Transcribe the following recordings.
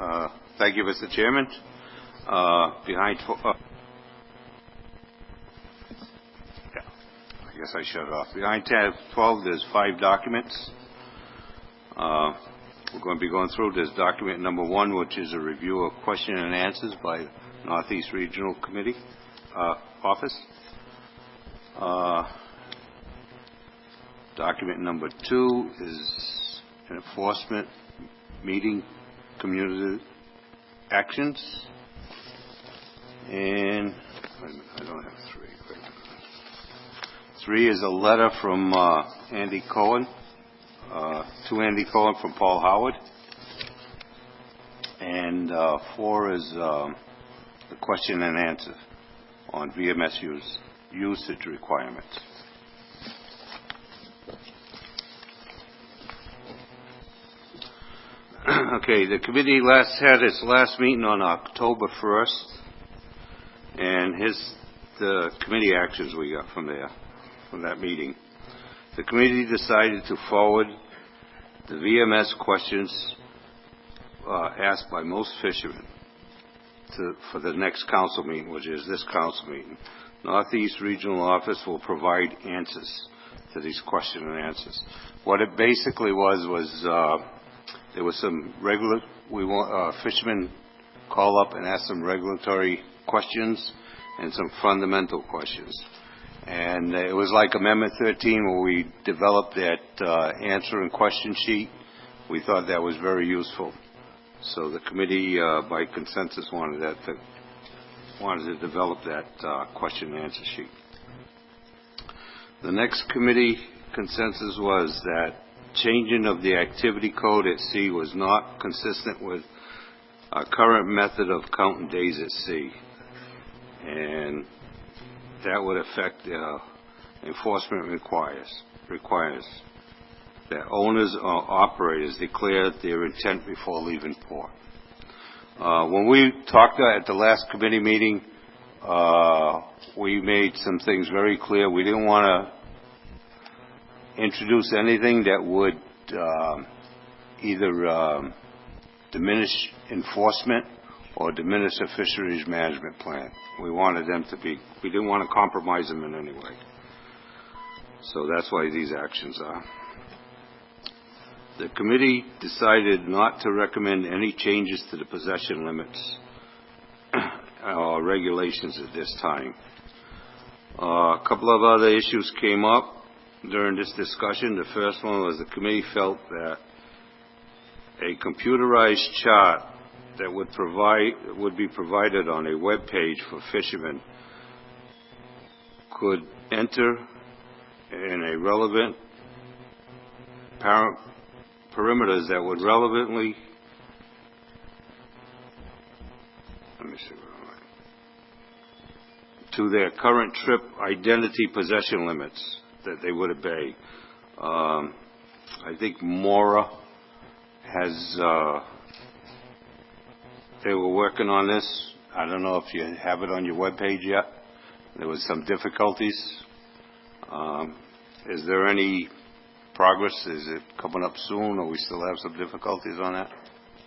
Thank you, Mr. Chairman. I guess I shut it off. Behind tab 12, there's 5 documents. We're going to be going through this document number 1, which is a review of question and answers by Northeast Regional Committee Office. Document number 2 is an enforcement meeting community actions. And I don't have 3. 3 is a letter from Andy Cohen, to Andy Cohen from Paul Howard. And 4 is the question and answer on VMS usage requirements. Okay, the committee had its last meeting on October 1st, and the committee actions we got from that meeting. The committee decided to forward the VMS questions asked by most fishermen for the next council meeting, which is this council meeting. Northeast Regional Office will provide answers to these question and answers. What it basically was there was some fishermen call up and ask some regulatory questions and some fundamental questions. And it was like Amendment 13 where we developed that answer and question sheet. We thought that was very useful. So the committee, by consensus, wanted to develop that question and answer sheet. The next committee consensus was that changing of the activity code at sea was not consistent with our current method of counting days at sea, and that would affect enforcement requires that owners or operators declare their intent before leaving port. When we talked at the last committee meeting, we made some things very clear. We didn't want to introduce anything that would either diminish enforcement or diminish a fisheries management plan. We didn't want to compromise them in any way. So that's why these actions are. The committee decided not to recommend any changes to the possession limits or regulations at this time. A couple of other issues came up during this discussion. The first one was the committee felt that a computerized chart that would be provided on a web page for fishermen could enter in a relevant perimeters that would relevantly to their current trip identity possession limits that they would obey. I think Mora has they were working on this. I don't know if you have it on your webpage yet. There was some difficulties. Is there any progress? Is it coming up soon, or we still have some difficulties on that?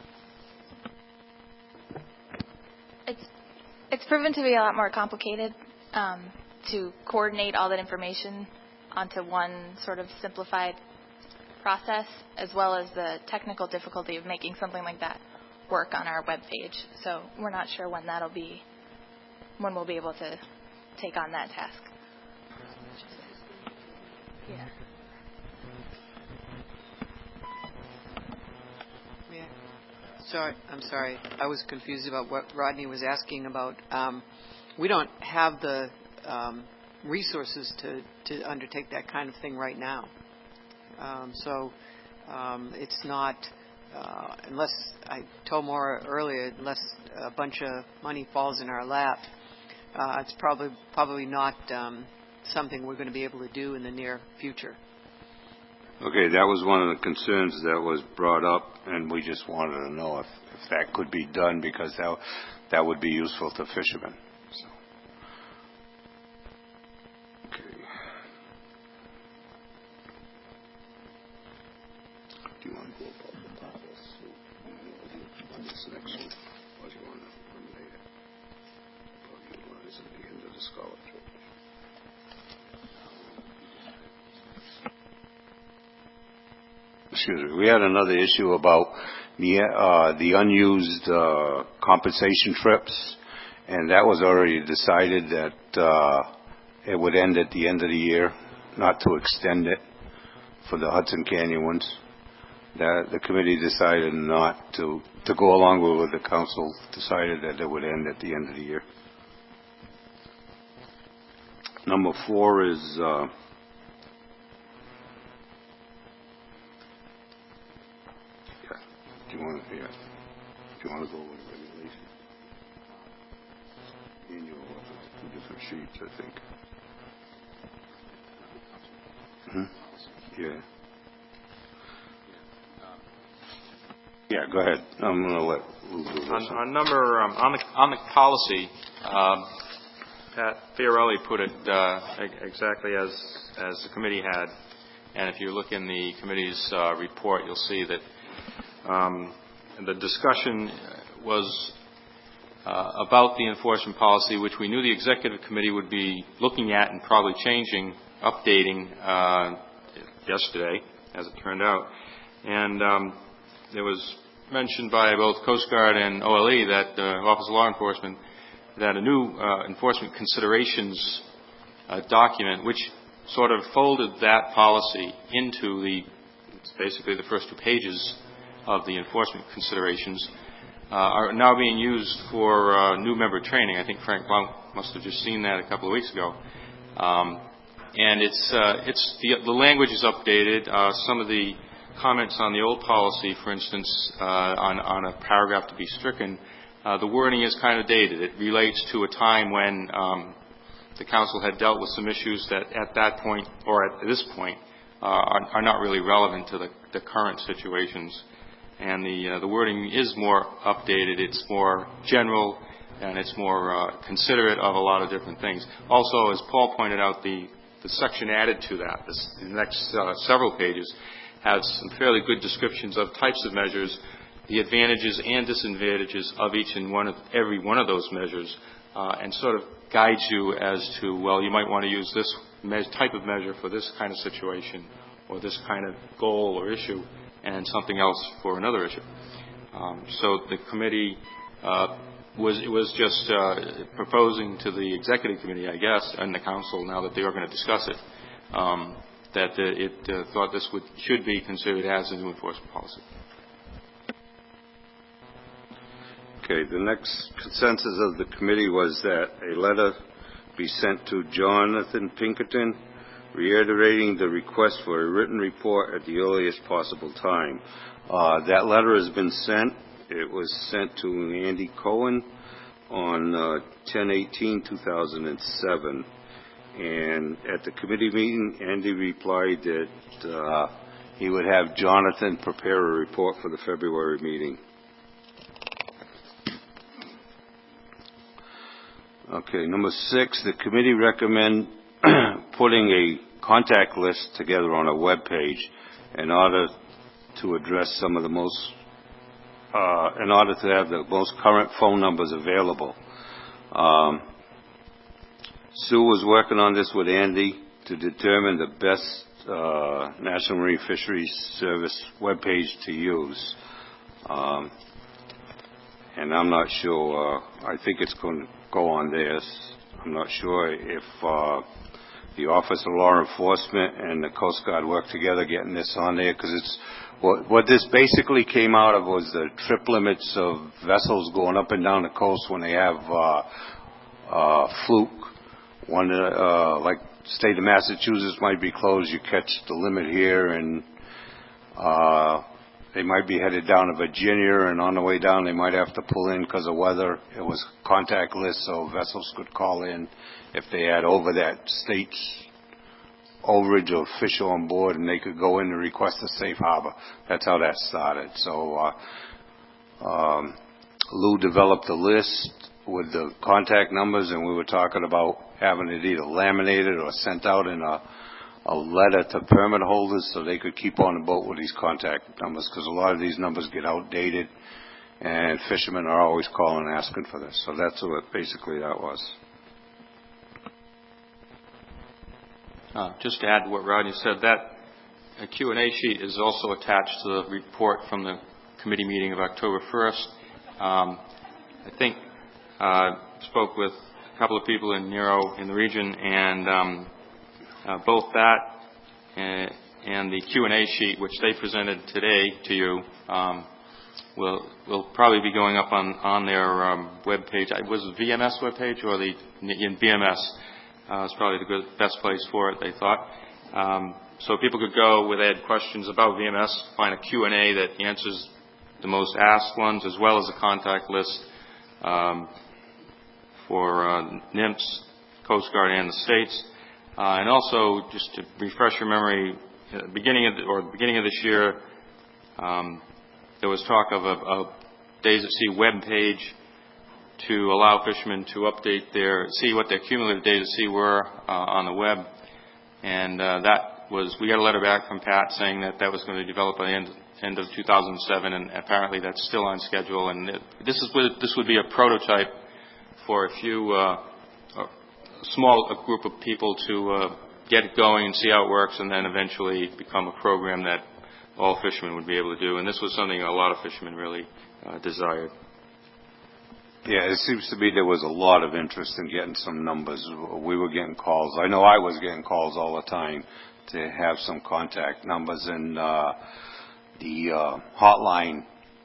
It's proven to be a lot more complicated to coordinate all that information onto one sort of simplified process, as well as the technical difficulty of making something like that work on our web page. So we're not sure when we'll be able to take on that task. Yeah. I'm sorry. I was confused about what Rodney was asking about. We don't have the resources to undertake that kind of thing right now. It's not, unless I told Maura earlier, unless a bunch of money falls in our lap, it's probably not something we're going to be able to do in the near future. Okay, that was one of the concerns that was brought up, and we just wanted to know if that could be done, because that would be useful to fishermen. So. Okay. Do you want to go above the top? this next one? Or do you want to eliminate it? Or utilize at the end of the scholarship? Excuse me. We had another issue about the unused compensation trips, and that was already decided that it would end at the end of the year, not to extend it for the Hudson Canyon ones. That the committee decided not to go along with what the council decided, that it would end at the end of the year. Number 4 is do you want to go with regulation? Annual, 2 different sheets, I think. Yeah. Yeah, go ahead. I'm going to let Lou do this. On the policy, Pat Fiorelli put it exactly as the committee had, and if you look in the committee's report, you'll see that the discussion was about the enforcement policy, which we knew the executive committee would be looking at and probably changing, updating yesterday, as it turned out. And there was mentioned by both Coast Guard and OLE, that Office of Law Enforcement, that a new enforcement considerations document, which sort of folded that policy into basically the first 2 pages of the enforcement considerations, are now being used for new member training. I think Frank Blount must have just seen that a couple of weeks ago. And the language is updated. Some of the comments on the old policy, for instance, on a paragraph to be stricken, the wording is kind of dated. It relates to a time when the council had dealt with some issues that at that point, or at this point, are not really relevant to the current situations. And the wording is more updated. It's more general, and it's more considerate of a lot of different things. Also, as Paul pointed out, the section added to that, the next several pages, has some fairly good descriptions of types of measures, the advantages and disadvantages of every one of those measures, and sort of guides you as to, well, you might want to use this type of measure for this kind of situation, or this kind of goal or issue, and something else for another issue. So the committee was just proposing to the executive committee, I guess, and the council, now that they are going to discuss it, that it thought this should be considered as a new enforcement policy. Okay, the next consensus of the committee was that a letter be sent to Jonathan Pinkerton reiterating the request for a written report at the earliest possible time. That letter has been sent. It was sent to Andy Cohen on 10/18/2007. And at the committee meeting, Andy replied that he would have Jonathan prepare a report for the February meeting. Okay, number 6, the committee recommend putting a contact list together on a web page in order to address some of the most, in order to have the most current phone numbers available. Sue was working on this with Andy to determine the best National Marine Fisheries Service webpage to use. And I'm not sure, I think it's going to go on this. I'm not sure if the Office of Law Enforcement and the Coast Guard work together getting this on there, because it's what this basically came out of was the trip limits of vessels going up and down the coast when they have fluke. One, like state of Massachusetts might be closed, you catch the limit here, and they might be headed down to Virginia, and on the way down they might have to pull in because of weather. It was contactless, so vessels could call in if they had over that state's overage of fish on board, and they could go in and request a safe harbor. That's how that started. So Lou developed a list with the contact numbers, and we were talking about having it either laminated or sent out in a letter to permit holders so they could keep on the boat with these contact numbers, because a lot of these numbers get outdated and fishermen are always calling and asking for this. So that's what basically that was. Just to add to what Rodney said, that Q&A sheet is also attached to the report from the committee meeting of October 1st. I think spoke with a couple of people in Nero in the region, and both that and the Q&A sheet, which they presented today to you, will probably be going up on their web page. Was it VMS web page or in VMS? It's probably the best place for it, they thought. So people could go where they had questions about VMS, find a Q&A that answers the most asked ones, as well as a contact list for NIMS, Coast Guard, and the states. And also, just to refresh your memory, at the beginning of this year, there was talk of a Days at Sea web page to allow fishermen to update see what their cumulative days at sea were on the web. And we got a letter back from Pat saying that was going to develop by the end of 2007, and apparently that's still on schedule. And this would be a prototype for a small group of people to get it going and see how it works, and then eventually become a program that all fishermen would be able to do. And this was something a lot of fishermen really desired. Yeah, it seems to be there was a lot of interest in getting some numbers. We were getting calls. I know I was getting calls all the time to have some contact numbers, and the hotline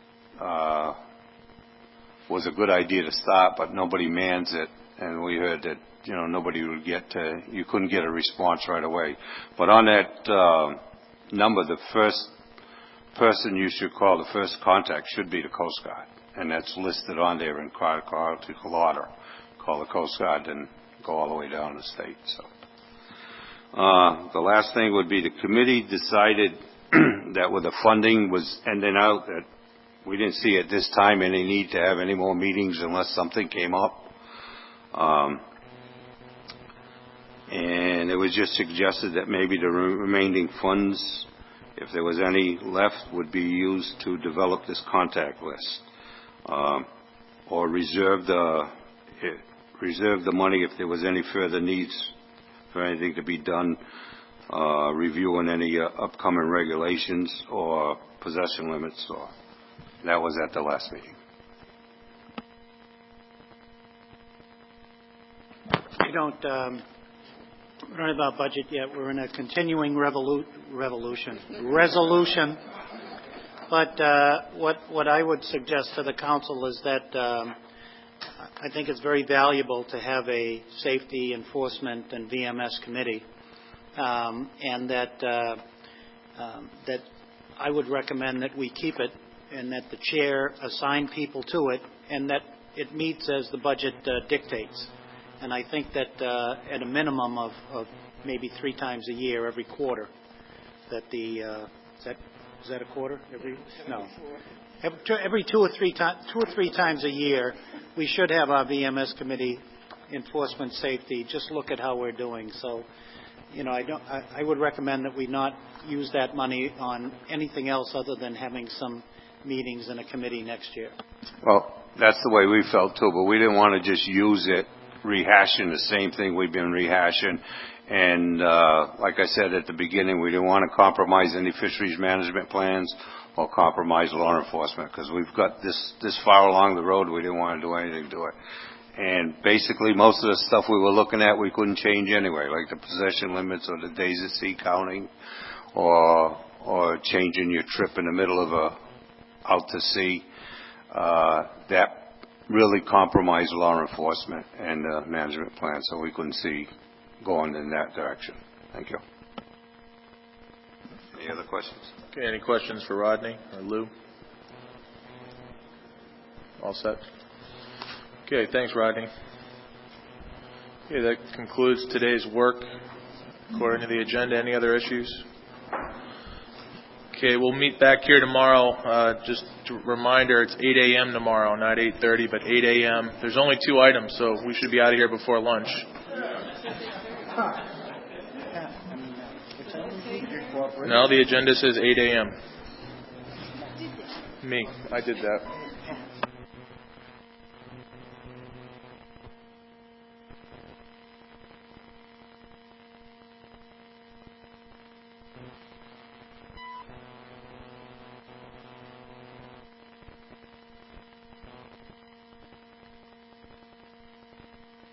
was a good idea to start, but nobody mans it, and we heard that nobody would you couldn't get a response right away. But on that number, the first person you should call, the first contact, should be the Coast Guard, and that's listed on there in chronological order. Call the Coast Guard and go all the way down the state. So the last thing would be the committee decided that with the funding was ending out, that we didn't see at this time any need to have any more meetings unless something came up. And it was just suggested that maybe the remaining funds, if there was any left, would be used to develop this contact list, or reserve the money if there was any further needs for anything to be done, reviewing any upcoming regulations or possession limits. Or that was at the last meeting. We don't have our budget yet. We're in a continuing resolution. But what I would suggest to the council is that I think it's very valuable to have a safety enforcement and VMS committee, and that I would recommend that we keep it, and that the chair assign people to it, and that it meets as the budget dictates. And I think that at a minimum of maybe 3 times a year, every quarter, that is that a quarter? Every 2 or 3 times a year, we should have our VMS committee, enforcement safety, just look at how we're doing. So, I would recommend that we not use that money on anything else other than having some meetings in a committee next year. Well, that's the way we felt too, but we didn't want to just use it rehashing the same thing we've been rehashing. And like I said at the beginning, we didn't want to compromise any fisheries management plans or compromise law enforcement, because we've got this far along the road, we didn't want to do anything to it. And basically most of the stuff we were looking at we couldn't change anyway, like the possession limits or the days at sea counting, or changing your trip in the middle of out to sea. That really compromised law enforcement and the management plan, so we couldn't see going in that direction. Thank you. Any other questions? Okay, any questions for Rodney or Lou? All set? Okay, thanks, Rodney. Okay, that concludes today's work according to the agenda. Any other issues? Okay, we'll meet back here tomorrow. Just a reminder, it's 8 a.m. tomorrow, not 8:30, but 8 a.m. There's only 2 items, so we should be out of here before lunch. No, the agenda says 8 a.m. Me, I did that.